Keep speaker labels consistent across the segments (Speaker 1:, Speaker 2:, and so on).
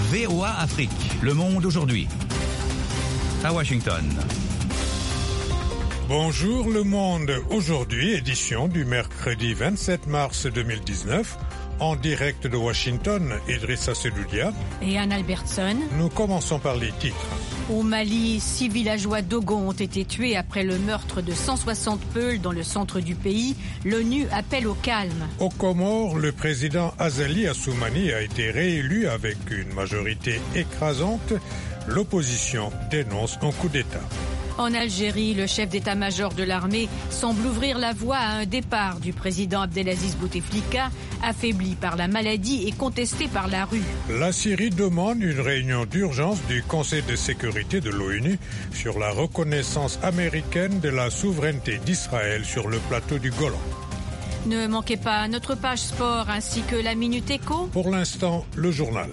Speaker 1: VOA Afrique, le monde aujourd'hui. À Washington.
Speaker 2: Bonjour le monde, aujourd'hui édition du mercredi 27 mars 2019, en direct de Washington, Idrissa Seloudia
Speaker 3: et Anne Albertson.
Speaker 2: Nous commençons par les titres.
Speaker 3: Au Mali, 6 villageois Dogon ont été tués après le meurtre de 160 Peuls dans le centre du pays. L'ONU appelle au calme.
Speaker 2: Aux Comores, le président Azali Assoumani a été réélu avec une majorité écrasante. L'opposition dénonce un coup d'État.
Speaker 3: En Algérie, le chef d'état-major de l'armée semble ouvrir la voie à un départ du président Abdelaziz Bouteflika, affaibli par la maladie et contesté par la rue.
Speaker 2: La Syrie demande une réunion d'urgence du Conseil de sécurité de l'ONU sur la reconnaissance américaine de la souveraineté d'Israël sur le plateau du Golan.
Speaker 3: Ne manquez pas notre page sport ainsi que la Minute Éco.
Speaker 2: Pour l'instant, le journal.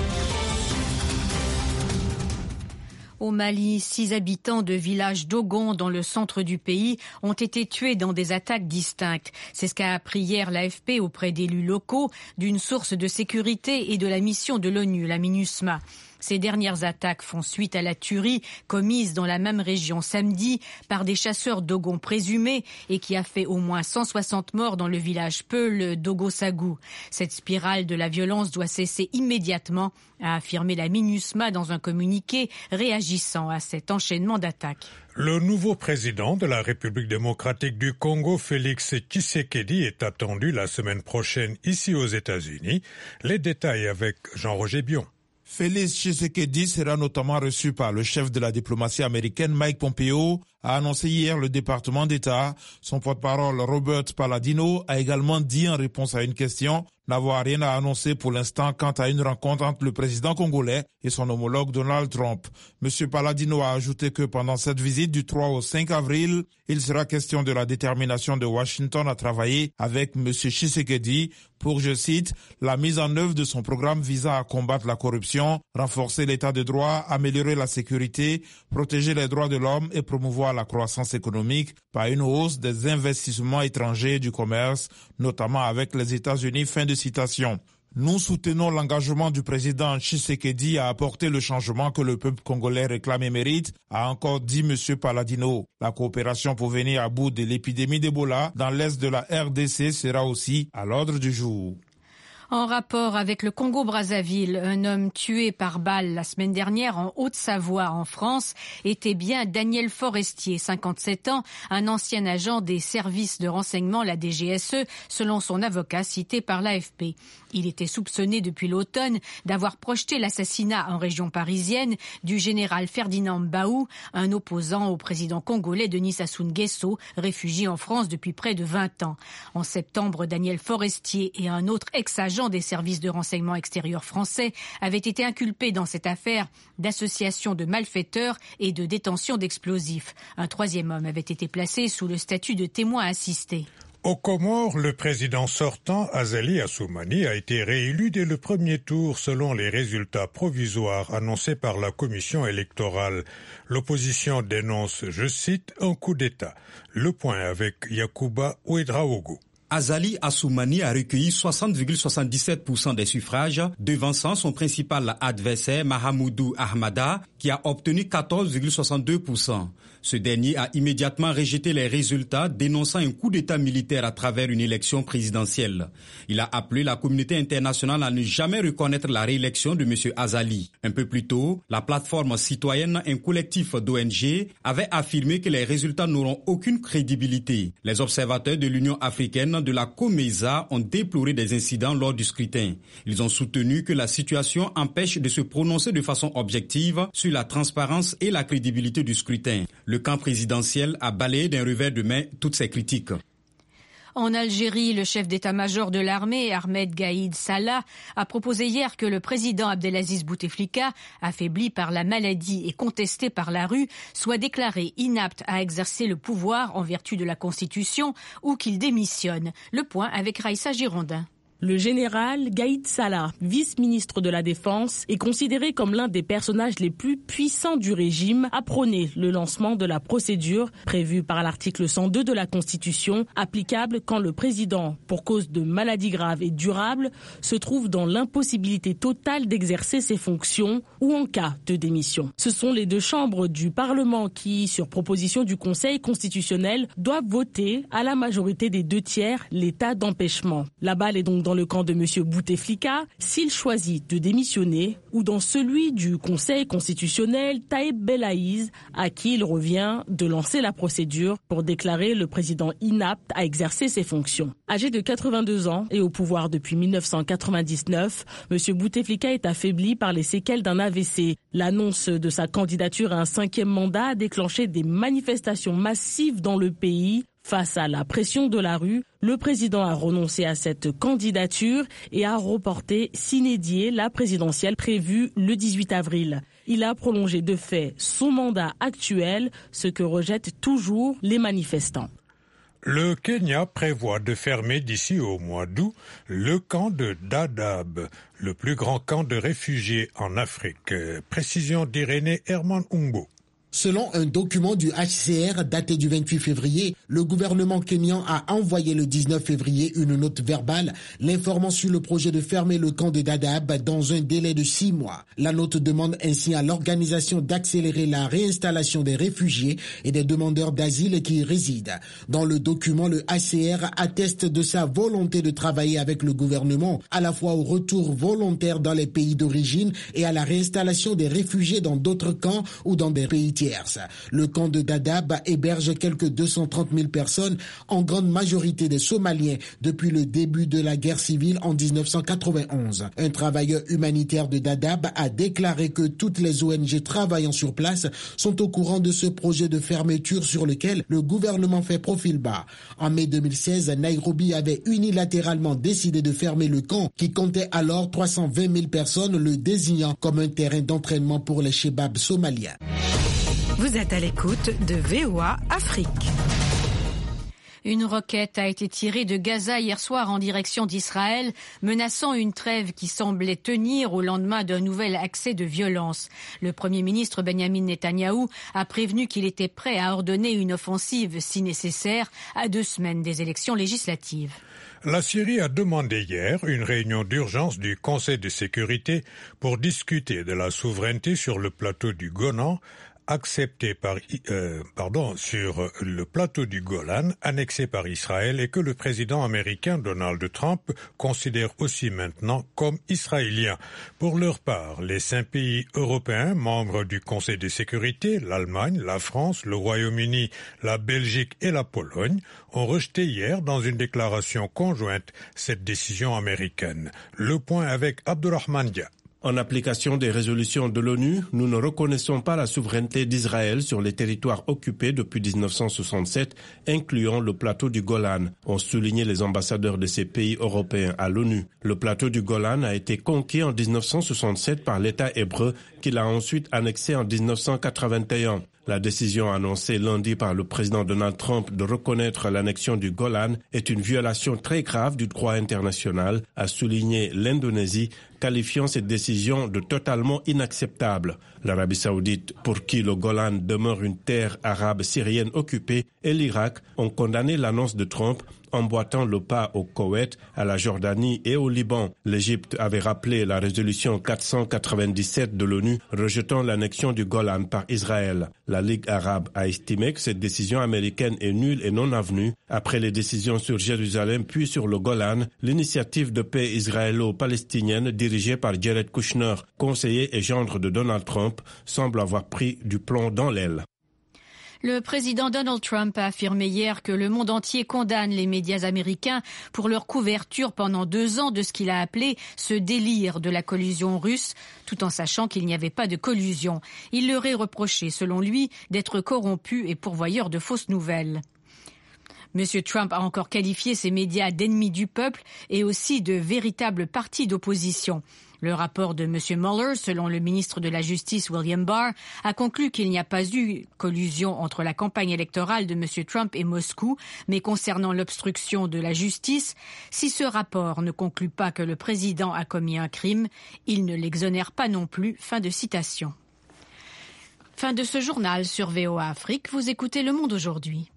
Speaker 3: Au Mali, 6 habitants de village Dogon dans le centre du pays ont été tués dans des attaques distinctes. C'est ce qu'a appris hier l'AFP auprès d'élus locaux, d'une source de sécurité et de la mission de l'ONU, la MINUSMA. Ces dernières attaques font suite à la tuerie commise dans la même région samedi par des chasseurs Dogon présumés et qui a fait au moins 160 morts dans le village Peul d'Ogosagou. Cette spirale de la violence doit cesser immédiatement, a affirmé la MINUSMA dans un communiqué réagissant à cet enchaînement d'attaques.
Speaker 2: Le nouveau président de la République démocratique du Congo, Félix Tshisekedi, est attendu la semaine prochaine ici aux États-Unis. Les détails avec Jean-Roger Bion.
Speaker 4: Félix Tshisekedi sera notamment reçu par le chef de la diplomatie américaine Mike Pompeo, a annoncé hier le département d'État. Son porte-parole Robert Palladino a également dit en réponse à une question n'avoir rien à annoncer pour l'instant quant à une rencontre entre le président congolais et son homologue Donald Trump. Monsieur Palladino a ajouté que pendant cette visite du 3 au 5 avril, il sera question de la détermination de Washington à travailler avec monsieur Tshisekedi pour, je cite, la mise en œuvre de son programme visant à combattre la corruption, renforcer l'état de droit, améliorer la sécurité, protéger les droits de l'homme et promouvoir la croissance économique par une hausse des investissements étrangers et du commerce, notamment avec les États-Unis. Fin de citation. Nous soutenons l'engagement du président Tshisekedi à apporter le changement que le peuple congolais réclame et mérite, a encore dit M. Palladino. La coopération pour venir à bout de l'épidémie d'Ebola dans l'est de la RDC sera aussi à l'ordre du jour.
Speaker 3: En rapport avec le Congo-Brazzaville, un homme tué par balle la semaine dernière en Haute-Savoie, en France, était bien Daniel Forestier, 57 ans, un ancien agent des services de renseignement, la DGSE, selon son avocat cité par l'AFP. Il était soupçonné depuis l'automne d'avoir projeté l'assassinat en région parisienne du général Ferdinand Baou, un opposant au président congolais Denis Sassou Nguesso, réfugié en France depuis près de 20 ans. En septembre, Daniel Forestier et un autre ex-agent des services de renseignement extérieurs français avaient été inculpés dans cette affaire d'association de malfaiteurs et de détention d'explosifs. Un troisième homme avait été placé sous le statut de témoin assisté.
Speaker 2: Aux Comores, le président sortant, Azali Assoumani, a été réélu dès le premier tour selon les résultats provisoires annoncés par la commission électorale. L'opposition dénonce, je cite, un coup d'État. Le point avec Yacouba Ouedraogo.
Speaker 5: Azali Assoumani a recueilli 60,77% des suffrages, devançant son principal adversaire Mahamoudou Ahmada, qui a obtenu 14,62%. Ce dernier a immédiatement rejeté les résultats, dénonçant un coup d'État militaire à travers une élection présidentielle. Il a appelé la communauté internationale à ne jamais reconnaître la réélection de M. Azali. Un peu plus tôt, la plateforme citoyenne, un collectif d'ONG, avait affirmé que les résultats n'auront aucune crédibilité. Les observateurs de l'Union africaine de la COMESA ont déploré des incidents lors du scrutin. Ils ont soutenu que la situation empêche de se prononcer de façon objective sur la transparence et la crédibilité du scrutin. Le camp présidentiel a balayé d'un revers de main toutes ces critiques.
Speaker 3: En Algérie, le chef d'état-major de l'armée, Ahmed Gaïd Salah, a proposé hier que le président Abdelaziz Bouteflika, affaibli par la maladie et contesté par la rue, soit déclaré inapte à exercer le pouvoir en vertu de la Constitution ou qu'il démissionne. Le point avec Raïssa Girondin.
Speaker 6: Le général Gaïd Salah, vice-ministre de la Défense, est considéré comme l'un des personnages les plus puissants du régime, a prôné le lancement de la procédure prévue par l'article 102 de la Constitution, applicable quand le président, pour cause de maladie grave et durable, se trouve dans l'impossibilité totale d'exercer ses fonctions ou en cas de démission. Ce sont les deux chambres du Parlement qui, sur proposition du Conseil constitutionnel, doivent voter à la majorité des 2/3 l'état d'empêchement. La balle est donc dans le camp de M. Bouteflika s'il choisit de démissionner ou dans celui du Conseil constitutionnel Taïeb Belaïz à qui il revient de lancer la procédure pour déclarer le président inapte à exercer ses fonctions. Âgé de 82 ans et au pouvoir depuis 1999, M. Bouteflika est affaibli par les séquelles d'un AVC. L'annonce de sa candidature à un 5e mandat a déclenché des manifestations massives dans le pays. Face à la pression de la rue, le président a renoncé à cette candidature et a reporté sine die la présidentielle prévue le 18 avril. Il a prolongé de fait son mandat actuel, ce que rejettent toujours les manifestants.
Speaker 2: Le Kenya prévoit de fermer d'ici au mois d'août le camp de Dadaab, le plus grand camp de réfugiés en Afrique. Précision d'Irénée Herman Umbo.
Speaker 7: Selon un document du HCR daté du 28 février, le gouvernement kényan a envoyé le 19 février une note verbale l'informant sur le projet de fermer le camp de Dadaab dans un délai de 6 mois. La note demande ainsi à l'organisation d'accélérer la réinstallation des réfugiés et des demandeurs d'asile qui y résident. Dans le document, le HCR atteste de sa volonté de travailler avec le gouvernement à la fois au retour volontaire dans les pays d'origine et à la réinstallation des réfugiés dans d'autres camps ou dans des pays tierces. Le camp de Dadaab héberge quelques 230 000 personnes, en grande majorité des Somaliens, depuis le début de la guerre civile en 1991. Un travailleur humanitaire de Dadaab a déclaré que toutes les ONG travaillant sur place sont au courant de ce projet de fermeture sur lequel le gouvernement fait profil bas. En mai 2016, Nairobi avait unilatéralement décidé de fermer le camp qui comptait alors 320 000 personnes, le désignant comme un terrain d'entraînement pour les chebabs somaliens.
Speaker 8: Vous êtes à l'écoute de VOA Afrique.
Speaker 3: Une roquette a été tirée de Gaza hier soir en direction d'Israël, menaçant une trêve qui semblait tenir au lendemain d'un nouvel accès de violence. Le Premier ministre Benjamin Netanyahou a prévenu qu'il était prêt à ordonner une offensive si nécessaire à 2 semaines des élections législatives.
Speaker 2: La Syrie a demandé hier une réunion d'urgence du Conseil de sécurité pour discuter de la souveraineté sur le plateau du Golan, sur le plateau du Golan, annexé par Israël et que le président américain Donald Trump considère aussi maintenant comme israélien. Pour leur part, les 5 pays européens membres du Conseil de sécurité, l'Allemagne, la France, le Royaume-Uni, la Belgique et la Pologne, ont rejeté hier dans une déclaration conjointe cette décision américaine. Le point avec Abdurrahman Dia.
Speaker 9: En application des résolutions de l'ONU, nous ne reconnaissons pas la souveraineté d'Israël sur les territoires occupés depuis 1967, incluant le plateau du Golan, ont souligné les ambassadeurs de ces pays européens à l'ONU. Le plateau du Golan a été conquis en 1967 par l'État hébreu, qui l'a ensuite annexé en 1981. La décision annoncée lundi par le président Donald Trump de reconnaître l'annexion du Golan est une violation très grave du droit international, a souligné l'Indonésie, qualifiant cette décision de totalement inacceptable. L'Arabie saoudite, pour qui le Golan demeure une terre arabe syrienne occupée, et l'Irak ont condamné l'annonce de Trump, emboîtant le pas au Koweït, à la Jordanie et au Liban. L'Égypte avait rappelé la résolution 497 de l'ONU rejetant l'annexion du Golan par Israël. La Ligue arabe a estimé que cette décision américaine est nulle et non avenue. Après les décisions sur Jérusalem puis sur le Golan, l'initiative de paix israélo-palestinienne dirigée par Jared Kushner, conseiller et gendre de Donald Trump, semble avoir pris du plomb dans l'aile.
Speaker 3: Le président Donald Trump a affirmé hier que le monde entier condamne les médias américains pour leur couverture pendant 2 ans de ce qu'il a appelé ce délire de la collusion russe, tout en sachant qu'il n'y avait pas de collusion. Il leur est reproché, selon lui, d'être corrompus et pourvoyeurs de fausses nouvelles. M. Trump a encore qualifié ces médias d'ennemis du peuple et aussi de véritables partis d'opposition. Le rapport de M. Mueller, selon le ministre de la Justice William Barr, a conclu qu'il n'y a pas eu collusion entre la campagne électorale de M. Trump et Moscou, mais concernant l'obstruction de la justice, si ce rapport ne conclut pas que le président a commis un crime, il ne l'exonère pas non plus. Fin de citation. Fin de ce journal sur VOA Afrique. Vous écoutez Le Monde aujourd'hui.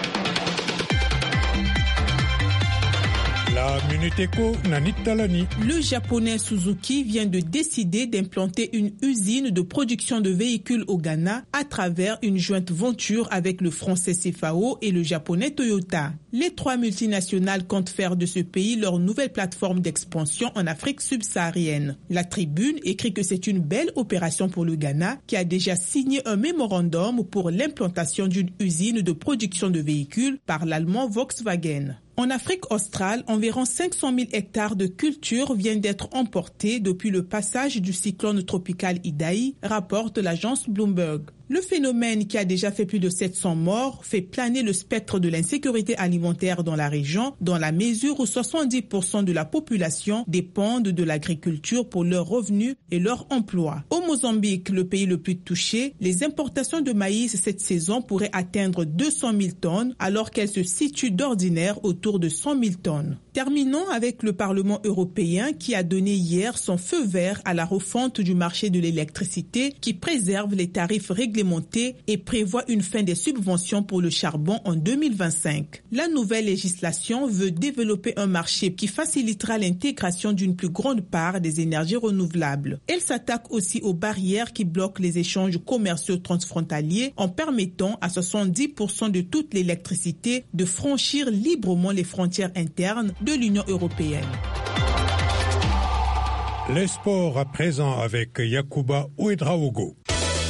Speaker 2: La Minute Éco, Nanit Talani.
Speaker 10: Le japonais Suzuki vient de décider d'implanter une usine de production de véhicules au Ghana à travers une jointe venture avec le français CFAO et le japonais Toyota. Les trois multinationales comptent faire de ce pays leur nouvelle plateforme d'expansion en Afrique subsaharienne. La Tribune écrit que c'est une belle opération pour le Ghana qui a déjà signé un mémorandum pour l'implantation d'une usine de production de véhicules par l'allemand Volkswagen. En Afrique australe, environ 500 000 hectares de culture viennent d'être emportés depuis le passage du cyclone tropical Idai, rapporte l'agence Bloomberg. Le phénomène, qui a déjà fait plus de 700 morts, fait planer le spectre de l'insécurité alimentaire dans la région, dans la mesure où 70% de la population dépendent de l'agriculture pour leurs revenus et leur emploi. Au Mozambique, le pays le plus touché, les importations de maïs cette saison pourraient atteindre 200 000 tonnes, alors qu'elles se situent d'ordinaire autour de 100 000 tonnes. Terminons avec le Parlement européen qui a donné hier son feu vert à la refonte du marché de l'électricité qui préserve les tarifs réglementés et prévoit une fin des subventions pour le charbon en 2025. La nouvelle législation veut développer un marché qui facilitera l'intégration d'une plus grande part des énergies renouvelables. Elle s'attaque aussi aux barrières qui bloquent les échanges commerciaux transfrontaliers en permettant à 70% de toute l'électricité de franchir librement les frontières internes de l'Union européenne.
Speaker 2: Les sports à présent avec Yacouba Ouedraogo.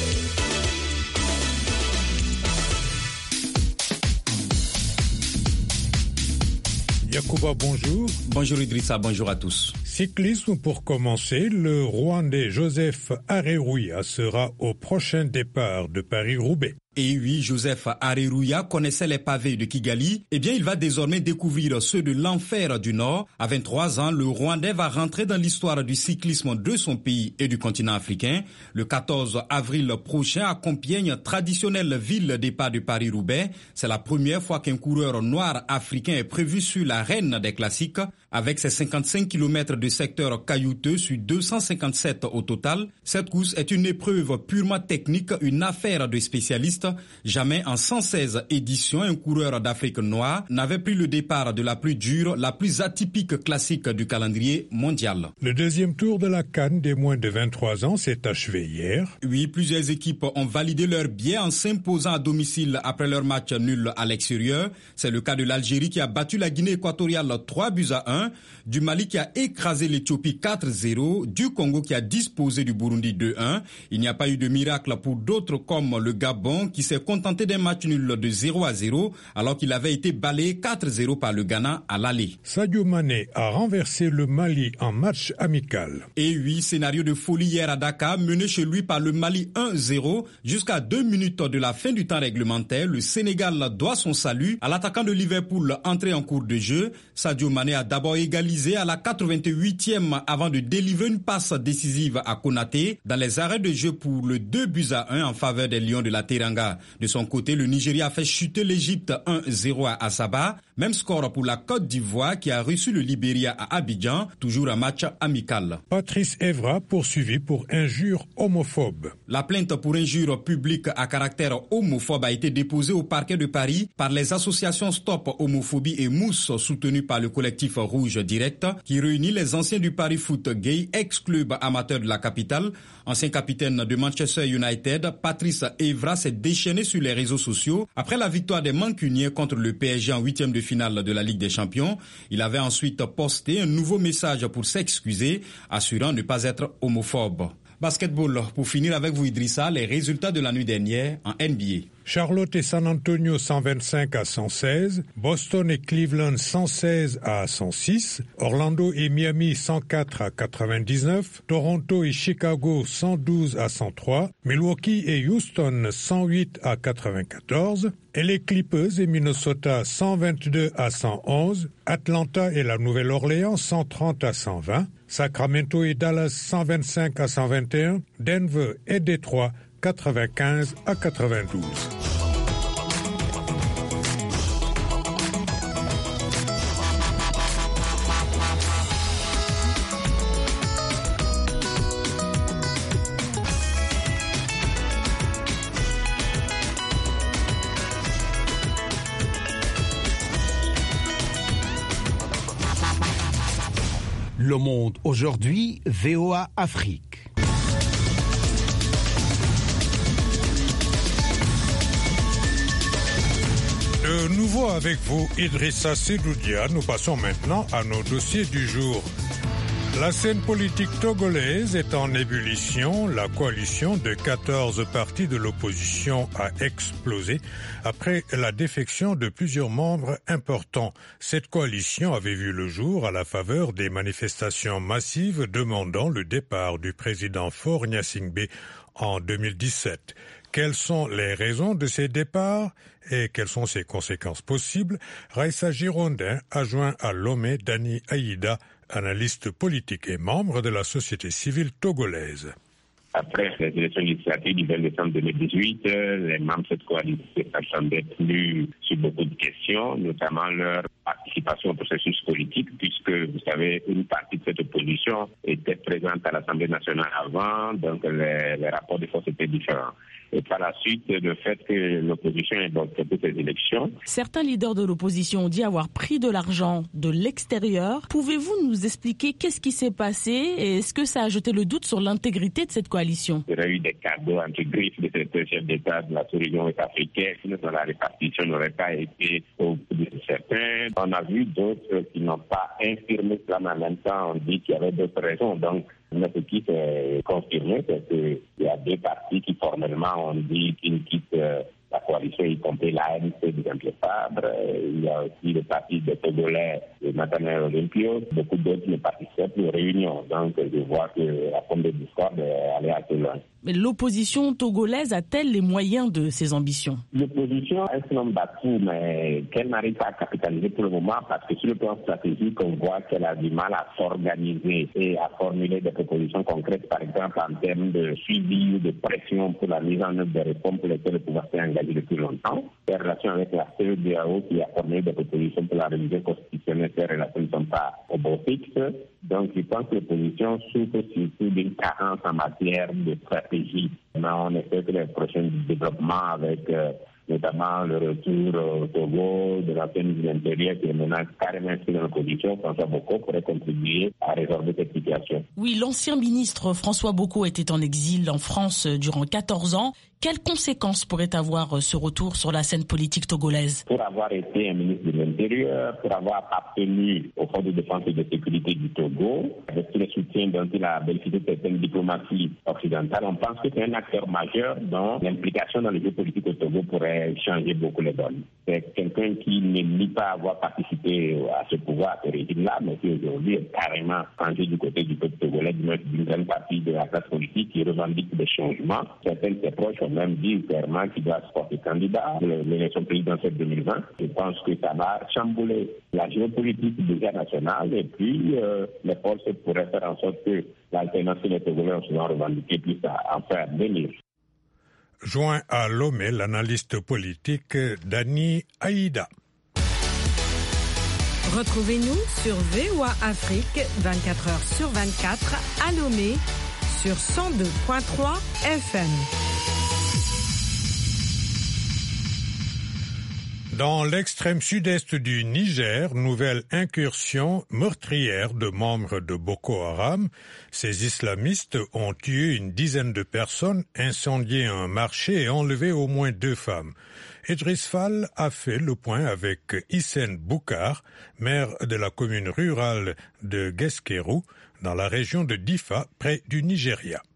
Speaker 2: Yacouba, bonjour.
Speaker 5: Bonjour Idrissa, bonjour à tous.
Speaker 2: Cyclisme pour commencer, le Rwandais Joseph Areruya sera au prochain départ de Paris-Roubaix.
Speaker 5: Et oui, Joseph Areruya connaissait les pavés de Kigali. Eh bien, il va désormais découvrir ceux de l'enfer du Nord. À 23 ans, le Rwandais va rentrer dans l'histoire du cyclisme de son pays et du continent africain. Le 14 avril prochain, à Compiègne, traditionnelle ville départ de Paris-Roubaix. C'est la première fois qu'un coureur noir africain est prévu sur l'arène des classiques. Avec ses 55 km de secteur caillouteux sur 257 au total, cette course est une épreuve purement technique, une affaire de spécialistes. Jamais en 116 éditions, un coureur d'Afrique noire n'avait pris le départ de la plus dure, la plus atypique classique du calendrier mondial.
Speaker 2: Le deuxième tour de la CAN des moins de 23 ans s'est achevé hier.
Speaker 5: Oui, plusieurs équipes ont validé leur billet en s'imposant à domicile après leur match nul à l'extérieur. C'est le cas de l'Algérie qui a battu la Guinée équatoriale 3-1, du Mali qui a écrasé l'Éthiopie 4-0, du Congo qui a disposé du Burundi 2-1. Il n'y a pas eu de miracle pour d'autres comme le Gabon qui s'est contenté d'un match nul de 0-0 alors qu'il avait été balayé 4-0 par le Ghana à l'aller.
Speaker 2: Sadio Mané a renversé le Mali en match amical.
Speaker 5: Et oui, scénario de folie hier à Dakar, mené chez lui par le Mali 1-0 jusqu'à 2 minutes de la fin du temps réglementaire. Le Sénégal doit son salut à l'attaquant de Liverpool entré en cours de jeu. Sadio Mané a d'abord égalisé à la 88e avant de délivrer une passe décisive à Konaté dans les arrêts de jeu pour le 2-1 en faveur des Lions de la Teranga. De son côté, le Nigeria a fait chuter l'Égypte 1-0 à Asaba. Même score pour la Côte d'Ivoire qui a reçu le Libéria à Abidjan, toujours un match amical.
Speaker 2: Patrice Evra poursuivi pour injure homophobe.
Speaker 5: La plainte pour injure publique à caractère homophobe a été déposée au parquet de Paris par les associations Stop Homophobie et Mousse soutenues par le collectif Rouge Direct qui réunit les anciens du Paris Foot Gay, ex-club amateur de la capitale. Ancien capitaine de Manchester United, Patrice Evra s'est déchaîné sur les réseaux sociaux après la victoire des Mancuniens contre le PSG en 8e de finale de la Ligue des Champions. Il avait ensuite posté un nouveau message pour s'excuser, assurant ne pas être homophobe. Basketball, pour finir avec vous Idrissa, les résultats de la nuit dernière en NBA.
Speaker 2: Charlotte et San Antonio 125 à 116, Boston et Cleveland 116 à 106, Orlando et Miami 104 à 99, Toronto et Chicago 112 à 103, Milwaukee et Houston 108 à 94, et les Clippers et Minnesota 122 à 111, Atlanta et la Nouvelle-Orléans 130 à 120, Sacramento et Dallas 125 à 121, Denver et Détroit 95 à 92.
Speaker 11: Le Monde aujourd'hui, VOA Afrique.
Speaker 2: De nouveau avec vous, Idrissa Sedoudia, nous passons maintenant à nos dossiers du jour. La scène politique togolaise est en ébullition. La coalition de 14 partis de l'opposition a explosé après la défection de plusieurs membres importants. Cette coalition avait vu le jour à la faveur des manifestations massives demandant le départ du président Faure Gnassingbé en 2017. Quelles sont les raisons de ces départs et quelles sont ses conséquences possibles? Raissa Girondin a joint à Lomé Dani Aïda, analyste politique et membre de la société civile togolaise.
Speaker 12: Après les élections législatives du 20 décembre 2018, les membres de cette coalition ne s'attendaient plus sur beaucoup de questions, notamment leur participation au processus politique, puisque, vous savez, une partie de cette opposition était présente à l'Assemblée nationale avant, donc les rapports de force étaient différents. Et par la suite, le fait que l'opposition ait voté pour ces élections.
Speaker 6: Certains leaders de l'opposition ont dit avoir pris de l'argent de l'extérieur. Pouvez-vous nous expliquer qu'est-ce qui s'est passé et est-ce que ça a jeté le doute sur l'intégrité de cette coalition?
Speaker 12: Il y aurait eu des cadeaux entre griffes de certains chefs d'État de la sous-région ouest-africaine, dont la répartition n'aurait pas été au goût de certains. On a vu d'autres qui n'ont pas infirmé cela, mais en même temps, on dit qu'il y avait d'autres raisons. Donc, ce qui s'est confirmé, c'est qu'il y a deux partis qui formellement ont dit qu'ils quittent la coalition, y compris l'ANC de Jean-Pierre Fabre. Il y a aussi le parti des Togolais de Nathaniel Olympio. Beaucoup d'autres ne participent plus aux réunions. Donc, je vois que la forme de discorde est allée assez loin.
Speaker 6: Mais l'opposition togolaise a-t-elle les moyens de ses ambitions?
Speaker 12: L'opposition est un homme battu, mais qu'elle n'arrive pas à capitaliser pour le moment parce que sur le plan stratégique, on voit qu'elle a du mal à s'organiser et à formuler des propositions concrètes, par exemple en termes de suivi ou de pression pour la mise en œuvre des réformes pour lesquelles le pouvoir s'est engagé depuis longtemps. Les relations avec la CEDEAO qui a formulé des propositions pour la révision constitutionnelle, ces relations ne sont pas au beau fixe. Donc, je pense que l'opposition souffre surtout d'une carence en matière de stratégie. Mais on espère que les prochains développements avec notamment le retour au Togo de l'ancien ministre de l'Intérieur qui est maintenant carrément inscrit dans l'opposition, François Boko, pourrait contribuer à résorber cette situation.
Speaker 6: Oui, l'ancien ministre François Boko était en exil en France durant 14 ans. Quelles conséquences pourrait avoir ce retour sur la scène politique togolaise?
Speaker 12: Pour avoir été un ministre de l'Intérieur, pour avoir appartenu au Fonds de défense et de sécurité du Togo, avec tous les soutiens dont il a bénéficié de certaines diplomaties occidentales, on pense que c'est un acteur majeur dont l'implication dans le jeu politique au Togo pourrait changer beaucoup les donnes. C'est quelqu'un qui ne nie pas avoir participé à ce pouvoir, à ce régime-là, mais qui aujourd'hui est carrément rangé du côté du peuple togolais, d'une grande partie de la classe politique qui revendique des changements. Certains de ses proches ont même dit clairement qu'il doit se porter candidat à l'élection présidentielle 2020. Je pense que ça va chambouler la géopolitique déjà nationale et puis les forces pourraient faire en sorte que l'alternance et les Togolais ont souvent revendiqué plus à en faire venir.
Speaker 2: Joint à Lomé, l'analyste politique Dani Aïda.
Speaker 8: Retrouvez-nous sur VOA Afrique 24h sur 24 à Lomé sur 102.3 FM.
Speaker 2: Dans l'extrême sud-est du Niger, nouvelle incursion meurtrière de membres de Boko Haram. Ces islamistes ont tué une dizaine de personnes, incendié un marché et enlevé au moins 2 femmes. Idriss Fall a fait le point avec Hissène Boukar, maire de la commune rurale de Guesquerou, dans la région de Difa, près du Nigeria.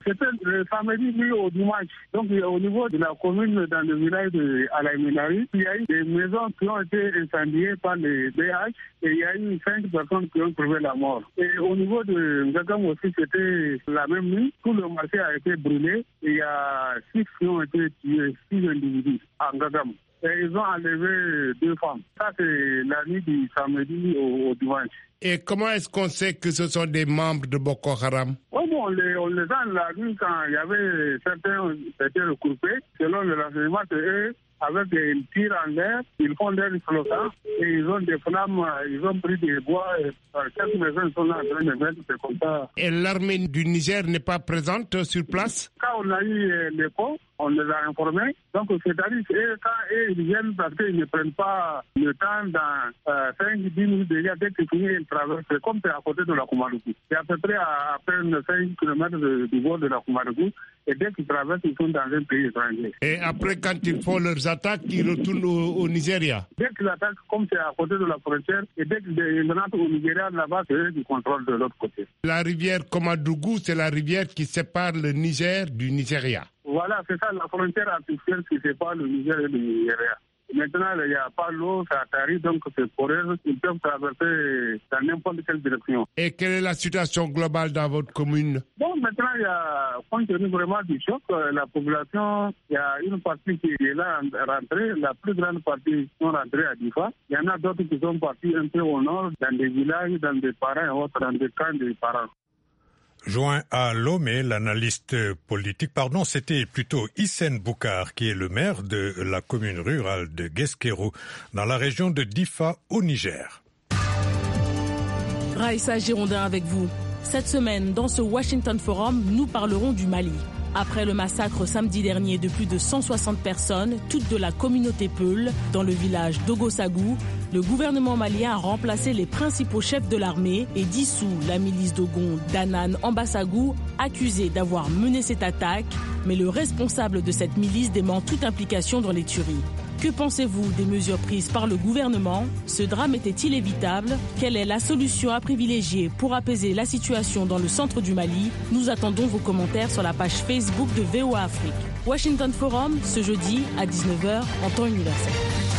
Speaker 13: C'était le samedi nuit au dimanche. Donc au niveau de la commune, dans le village de Alaïminari, il y a eu des maisons qui ont été incendiées par les BH et il y a eu 5 personnes qui ont trouvé la mort. Et au niveau de Ngagam aussi, c'était la même nuit. Tout le marché a été brûlé et il y a 6 qui ont été tués, 6 individus à Ngagam. Et ils ont enlevé 2 femmes. Ça, c'est la nuit du samedi au dimanche.
Speaker 14: Et comment est-ce qu'on sait que ce sont des membres de Boko Haram?
Speaker 13: On les a la nuit quand il y avait certains qui étaient regroupés. Selon le renseignement, c'est eux, avec des tirs en l'air, ils font des explosions et ils ont des flammes, ils ont pris des bois et quelques maisons sont là en train de mettre, c'est comme ça.
Speaker 14: Et l'armée du Niger n'est pas présente sur place?
Speaker 13: Quand on a eu l'écho, on les a informés. Donc, c'est-à-dire quand ils viennent, parce qu'ils ne prennent pas le temps dans 5-10 minutes déjà, dès qu'ils finissent, ils traversent. C'est comme c'est à côté de la Koumadougou. C'est à peu près à peine 5 km du bord de la Koumadougou. Et dès qu'ils traversent, ils sont dans un pays étranger.
Speaker 14: Et après, quand ils font leurs attaques, ils retournent au Nigeria?
Speaker 13: Dès qu'ils attaquent, comme c'est à côté de la frontière, et dès qu'ils rentrent au Nigeria, là-bas, c'est eux qui contrôlent de l'autre côté.
Speaker 14: La rivière Koumadougou, c'est la rivière qui sépare le Niger du Nigeria.
Speaker 13: Voilà, c'est ça, la frontière artificielle qui sépare le Niger et le Nigeria. Maintenant, il n'y a pas l'eau, ça atterrit, donc c'est poreux, ils peuvent traverser dans n'importe quelle direction.
Speaker 14: Et quelle est la situation globale dans votre commune?
Speaker 13: Bon, maintenant, il y a, compte tenu vraiment du choc, la population, il y a une partie qui est là rentrée, la plus grande partie sont rentrées à Difa. Il y en a d'autres qui sont partis un peu au nord, dans des villages, dans des parents et autres, dans des camps des parents.
Speaker 2: Joint à Lomé, l'analyste politique, c'était plutôt Hissène Boukar, qui est le maire de la commune rurale de Gueskérou, dans la région de Difa, au Niger.
Speaker 6: Raïssa Girondin avec vous. Cette semaine, dans ce Washington Forum, nous parlerons du Mali. Après le massacre samedi dernier de plus de 160 personnes, toutes de la communauté Peul, dans le village d'Ogosagou, le gouvernement malien a remplacé les principaux chefs de l'armée et dissout la milice d'Ogon d'Anan Ambassagou, accusée d'avoir mené cette attaque. Mais le responsable de cette milice dément toute implication dans les tueries. Que pensez-vous des mesures prises par le gouvernement? Ce drame était-il évitable? Quelle est la solution à privilégier pour apaiser la situation dans le centre du Mali? Nous attendons vos commentaires sur la page Facebook de VOA Afrique. Washington Forum, ce jeudi à 19h en temps universel.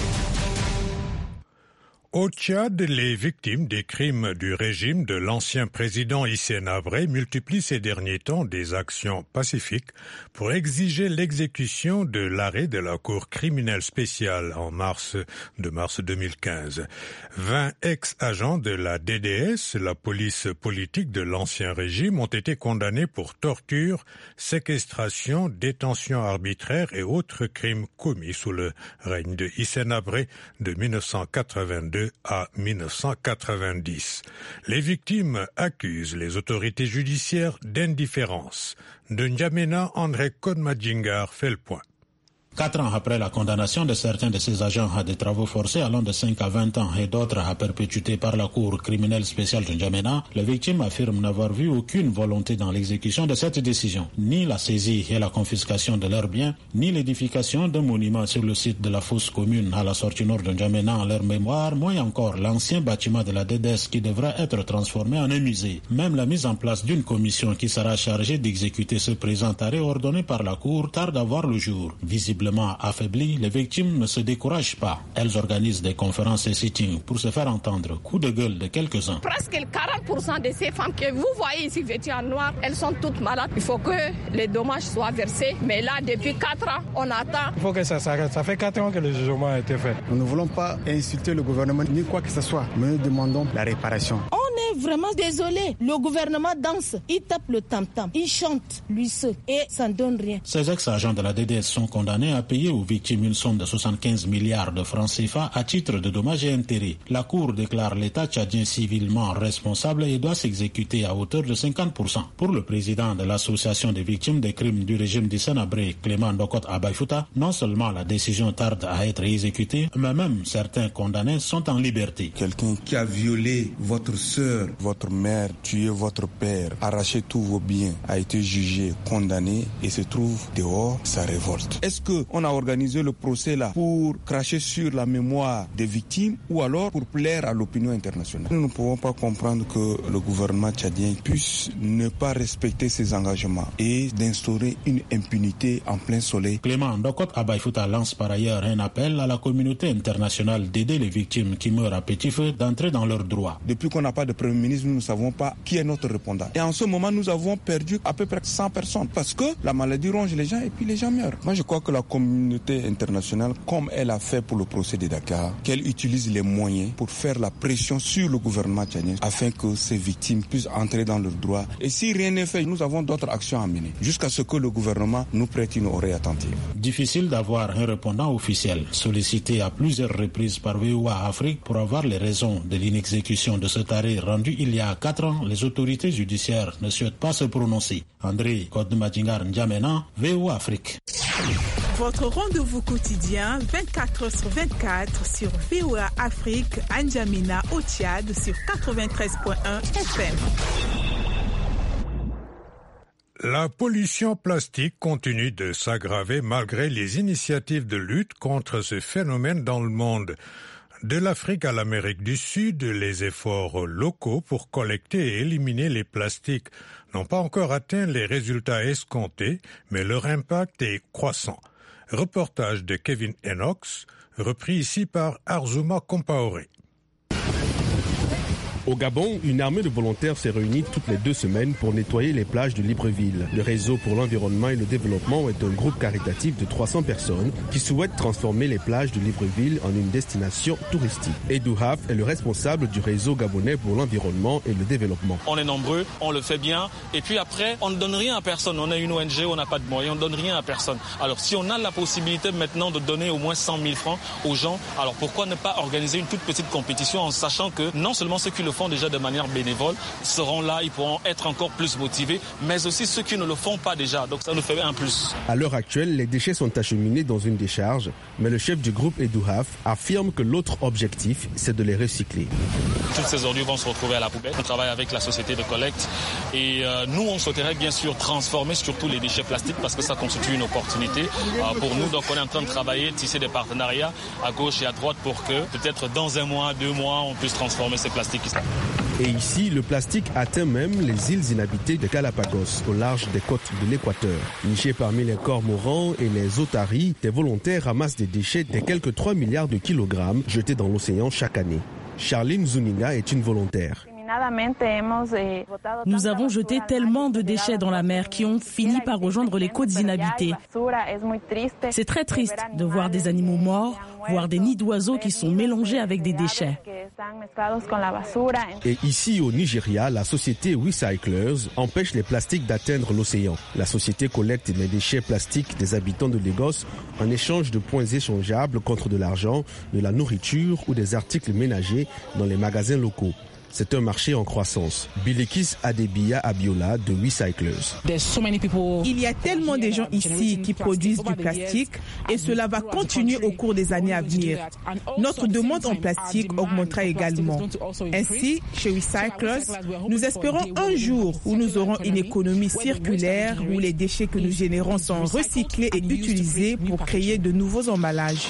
Speaker 2: Au Tchad, les victimes des crimes du régime de l'ancien président Hissène Habré multiplient ces derniers temps des actions pacifiques pour exiger l'exécution de l'arrêt de la Cour criminelle spéciale en mars 2015. 20 ex-agents de la DDS, la police politique de l'ancien régime, ont été condamnés pour torture, séquestration, détention arbitraire et autres crimes commis sous le règne de Hissène Habré de 1982 à 1990. Les victimes accusent les autorités judiciaires d'indifférence. De N'Djamena, André Kodmadjingar fait le point.
Speaker 15: 4 ans après la condamnation de certains de ces agents à des travaux forcés allant de 5 à 20 ans et d'autres à perpétuité par la Cour criminelle spéciale de N'Djamena, les victimes affirment n'avoir vu aucune volonté dans l'exécution de cette décision. Ni la saisie et la confiscation de leurs biens, ni l'édification d'un monument sur le site de la fosse commune à la sortie nord de N'Djamena en leur mémoire, moins encore l'ancien bâtiment de la DDS qui devra être transformé en un musée. Même la mise en place d'une commission qui sera chargée d'exécuter ce présent arrêt ordonné par la Cour tarde à voir le jour. Visiblement affaiblies, les victimes ne se découragent pas. Elles organisent des conférences et sittings pour se faire entendre. Coup de gueule de quelques-uns.
Speaker 16: Presque 40% de ces femmes que vous voyez ici vêtues en noir, elles sont toutes malades. Il faut que les dommages soient versés. Mais là, depuis 4 ans, on attend.
Speaker 17: Il faut que ça s'arrête. Ça fait 4 ans que le jugement a été fait.
Speaker 18: Nous ne voulons pas insulter le gouvernement ni quoi que ce soit, mais nous demandons la réparation.
Speaker 19: On est vraiment désolé. Le gouvernement danse, il tape le tam-tam, il chante, lui seul, et ça ne donne rien.
Speaker 15: Ces ex-agents de la DDS sont condamnés à payer aux victimes une somme de 75 milliards de francs CFA à titre de dommages et intérêts. La Cour déclare l'État tchadien civilement responsable et doit s'exécuter à hauteur de 50%. Pour le président de l'Association des victimes des crimes du régime d'Hissène Habré, Clément Ndokot Abaïfouta, non seulement la décision tarde à être exécutée, mais même certains condamnés sont en liberté.
Speaker 20: Quelqu'un qui a violé votre sœur mineur, votre mère, tué votre père, arraché tous vos biens, a été jugé, condamné et se trouve dehors, ça révolte. Est-ce qu'on a organisé le procès là pour cracher sur la mémoire des victimes ou alors pour plaire à l'opinion internationale? Nous ne pouvons pas comprendre que le gouvernement tchadien puisse ne pas respecter ses engagements et d'instaurer une impunité en plein soleil.
Speaker 15: Clément Ndokot Abaïfouta lance par ailleurs un appel à la communauté internationale d'aider les victimes qui meurent à petit feu d'entrer dans leurs droits.
Speaker 20: Depuis qu'on n'a pas de Premier ministre, nous ne savons pas qui est notre répondant. Et en ce moment, nous avons perdu à peu près 100 personnes parce que la maladie ronge les gens et puis les gens meurent. Moi, je crois que la communauté internationale, comme elle a fait pour le procès de Dakar, qu'elle utilise les moyens pour faire la pression sur le gouvernement tchadien afin que ces victimes puissent entrer dans leurs droits. Et si rien n'est fait, nous avons d'autres actions à mener jusqu'à ce que le gouvernement nous prête une oreille attentive.
Speaker 15: Difficile d'avoir un répondant officiel sollicité à plusieurs reprises par VOA Afrique pour avoir les raisons de l'inexécution de cet arrêt rendu il y a 4 ans. Les autorités judiciaires ne souhaitent pas se prononcer. André Kodmadjingar N'Djamena, VOA Afrique.
Speaker 10: Votre rendez-vous quotidien 24h/24 sur VOA Afrique, N'Djamena au Tchad sur 93.1 FM.
Speaker 2: La pollution plastique continue de s'aggraver malgré les initiatives de lutte contre ce phénomène dans le monde. De l'Afrique à l'Amérique du Sud, les efforts locaux pour collecter et éliminer les plastiques n'ont pas encore atteint les résultats escomptés, mais leur impact est croissant. Reportage de Kevin Enox, repris ici par Arzouma Compaoré.
Speaker 21: Au Gabon, une armée de volontaires s'est réunie toutes les 2 semaines pour nettoyer les plages de Libreville. Le Réseau pour l'environnement et le développement est un groupe caritatif de 300 personnes qui souhaitent transformer les plages de Libreville en une destination touristique. Edou Haf est le responsable du Réseau gabonais pour l'environnement et le développement.
Speaker 22: On est nombreux, on le fait bien, et puis après, on ne donne rien à personne. On est une ONG, on n'a pas de moyens, on ne donne rien à personne. Alors si on a la possibilité maintenant de donner au moins 100 000 francs aux gens, alors pourquoi ne pas organiser une toute petite compétition en sachant que non seulement ceux qui le font déjà de manière bénévole seront là, ils pourront être encore plus motivés, mais aussi ceux qui ne le font pas déjà, donc ça nous fait un plus.
Speaker 21: À l'heure actuelle, les déchets sont acheminés dans une décharge, mais le chef du groupe Edou Haf affirme que l'autre objectif, c'est de les recycler.
Speaker 22: Toutes ces ordures vont se retrouver à la poubelle. On travaille avec la société de collecte et nous, on souhaiterait bien sûr transformer surtout les déchets plastiques parce que ça constitue une opportunité pour nous. Donc on est en train de travailler, tisser des partenariats à gauche et à droite pour que peut-être dans 1 mois, 2 mois, on puisse transformer ces plastiques.
Speaker 21: Et ici, le plastique atteint même les îles inhabitées de Galapagos, au large des côtes de l'Équateur. Nichés parmi les cormorans et les otaries, des volontaires ramassent des déchets de quelques 3 milliards de kilogrammes jetés dans l'océan chaque année. Charline Zuniga est une volontaire.
Speaker 6: Nous avons jeté tellement de déchets dans la mer qui ont fini par rejoindre les côtes inhabitées. C'est très triste de voir des animaux morts, voir des nids d'oiseaux qui sont mélangés avec des déchets.
Speaker 21: Et ici au Nigeria, la société Recyclers empêche les plastiques d'atteindre l'océan. La société collecte les déchets plastiques des habitants de Lagos en échange de points échangeables contre de l'argent, de la nourriture ou des articles ménagers dans les magasins locaux. C'est un marché en croissance. Bilikis Adebiya Abiola de Recyclers.
Speaker 10: Il y a tellement de gens ici qui produisent du plastique et cela va continuer au cours des années à venir. Notre demande en plastique augmentera également. Ainsi, chez Recyclers, nous espérons un jour où nous aurons une économie circulaire où les déchets que nous générons sont recyclés et utilisés pour créer de nouveaux emballages.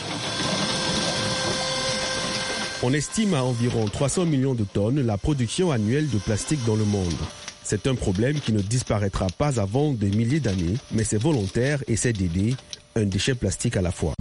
Speaker 21: On estime à environ 300 millions de tonnes la production annuelle de plastique dans le monde. C'est un problème qui ne disparaîtra pas avant des milliers d'années, mais ces volontaires essaient d'aider, un déchet plastique à la fois.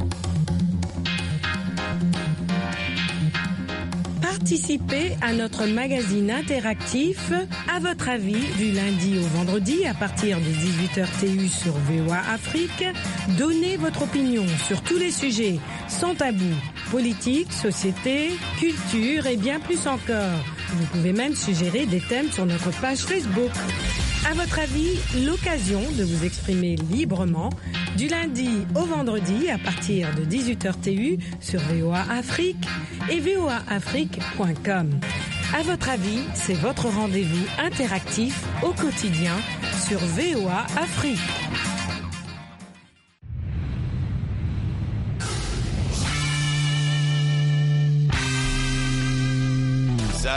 Speaker 8: Participez à notre magazine interactif À votre avis du lundi au vendredi à partir de 18h TU sur VOA Afrique. Donnez votre opinion sur tous les sujets sans tabou. Politique, société, culture et bien plus encore. Vous pouvez même suggérer des thèmes sur notre page Facebook. À votre avis, l'occasion de vous exprimer librement du lundi au vendredi à partir de 18h TU sur VOA Afrique et voaafrique.com. À votre avis, c'est votre rendez-vous interactif au quotidien sur VOA Afrique.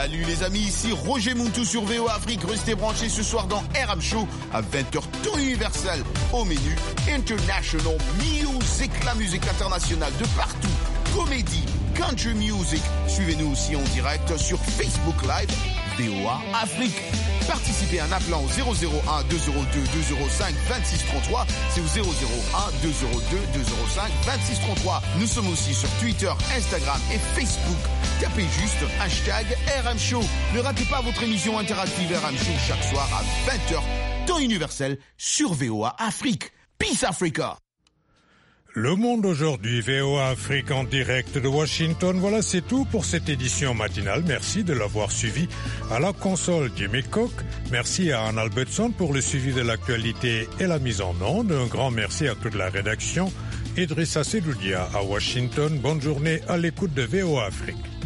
Speaker 1: Salut les amis, ici Roger Muntou sur VOA Afrique. Restez branchés ce soir dans RM Show à 20h temps universel. Au menu International Music, la musique internationale de partout. Comédie, country music. Suivez-nous aussi en direct sur Facebook Live VOA Afrique. Participez en appelant au 001 202 205 2633. C'est au 001 202 205 2633. Nous sommes aussi sur Twitter, Instagram et Facebook. Tapez juste #RM Show. Ne ratez pas votre émission interactive RM Show chaque soir à 20h, temps universel sur VOA Afrique. Peace Africa.
Speaker 2: Le Monde aujourd'hui, VOA Afrique en direct de Washington. Voilà, c'est tout pour cette édition matinale. Merci de l'avoir suivi. À la console, Jimmy Cook. Merci à Anne Albertson pour le suivi de l'actualité et la mise en onde. Un grand merci à toute la rédaction. Idrissa Sedoudia à Washington. Bonne journée à l'écoute de VOA Afrique.